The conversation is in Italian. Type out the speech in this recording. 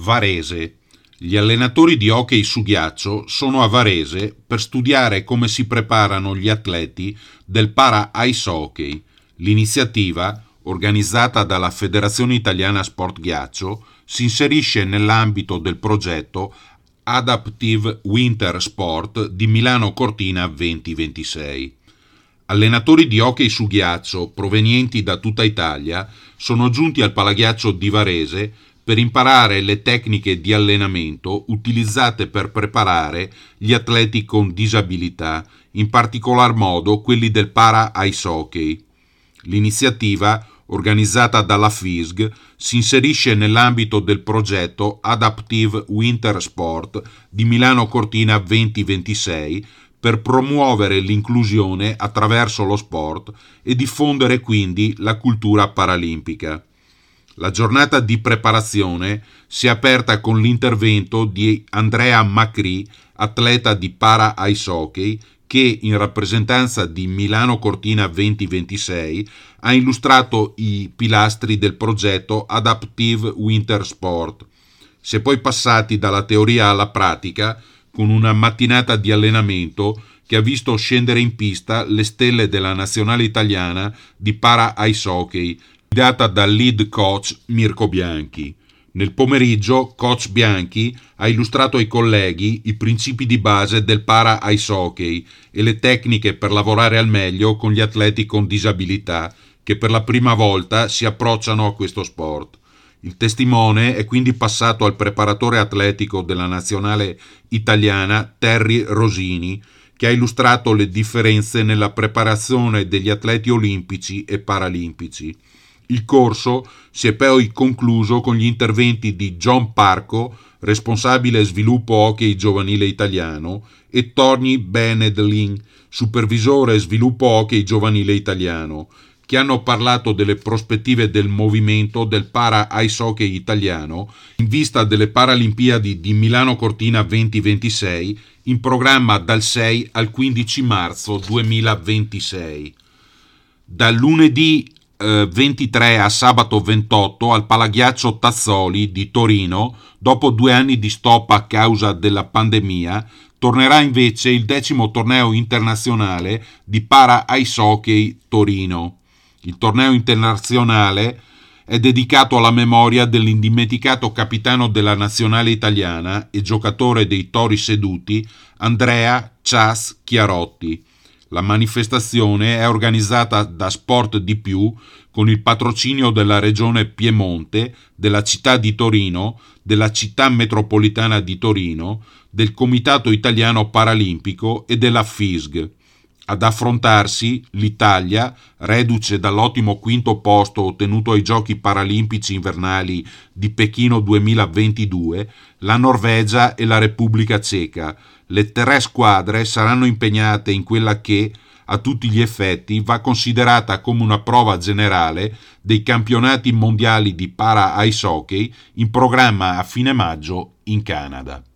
Varese. Gli allenatori di hockey su ghiaccio sono a Varese per studiare come si preparano gli atleti del para ice hockey. L'iniziativa, organizzata dalla Federazione Italiana Sport Ghiaccio, si inserisce nell'ambito del progetto Adaptive Winter Sport di Milano Cortina 2026. Allenatori di hockey su ghiaccio provenienti da tutta Italia sono giunti al Palaghiaccio di Varese per imparare le tecniche di allenamento utilizzate per preparare gli atleti con disabilità, in particolar modo quelli del para ice hockey. L'iniziativa, organizzata dalla FISG, si inserisce nell'ambito del progetto Adaptive Winter Sport di Milano Cortina 2026 per promuovere l'inclusione attraverso lo sport e diffondere quindi la cultura paralimpica. La giornata di preparazione si è aperta con l'intervento di Andrea Macri, atleta di para ice hockey, che in rappresentanza di Milano Cortina 2026 ha illustrato i pilastri del progetto Adaptive Winter Sport. Si è poi passati dalla teoria alla pratica con una mattinata di allenamento che ha visto scendere in pista le stelle della nazionale italiana di para ice hockey, guidata dal lead coach Mirko Bianchi. Nel pomeriggio, coach Bianchi ha illustrato ai colleghi i principi di base del para ice hockey e le tecniche per lavorare al meglio con gli atleti con disabilità che per la prima volta si approcciano a questo sport. Il testimone è quindi passato al preparatore atletico della nazionale italiana Terry Rosini, che ha illustrato le differenze nella preparazione degli atleti olimpici e paralimpici. Il corso si è poi concluso con gli interventi di John Parco, responsabile sviluppo hockey giovanile italiano, e Tony Benedlin, supervisore sviluppo hockey giovanile italiano, che hanno parlato delle prospettive del movimento del para ice hockey italiano in vista delle Paralimpiadi di Milano Cortina 2026 in programma dal 6 al 15 marzo 2026. Dal lunedì 23 a sabato 28 al Palaghiaccio Tazzoli di Torino, dopo 2 anni di stop a causa della pandemia, tornerà invece il 10° torneo internazionale di para ice hockey Torino. Il torneo internazionale è dedicato alla memoria dell'indimenticato capitano della nazionale italiana e giocatore dei Tori Seduti, Andrea Cias Chiarotti. La manifestazione è organizzata da Sport di Più con il patrocinio della Regione Piemonte, della città di Torino, della città metropolitana di Torino, del Comitato Italiano Paralimpico e della FISG. Ad affrontarsi l'Italia, reduce dall'ottimo 5° posto ottenuto ai Giochi Paralimpici Invernali di Pechino 2022, la Norvegia e la Repubblica Ceca. Le 3 squadre saranno impegnate in quella che, a tutti gli effetti, va considerata come una prova generale dei campionati mondiali di para ice hockey in programma a fine maggio in Canada.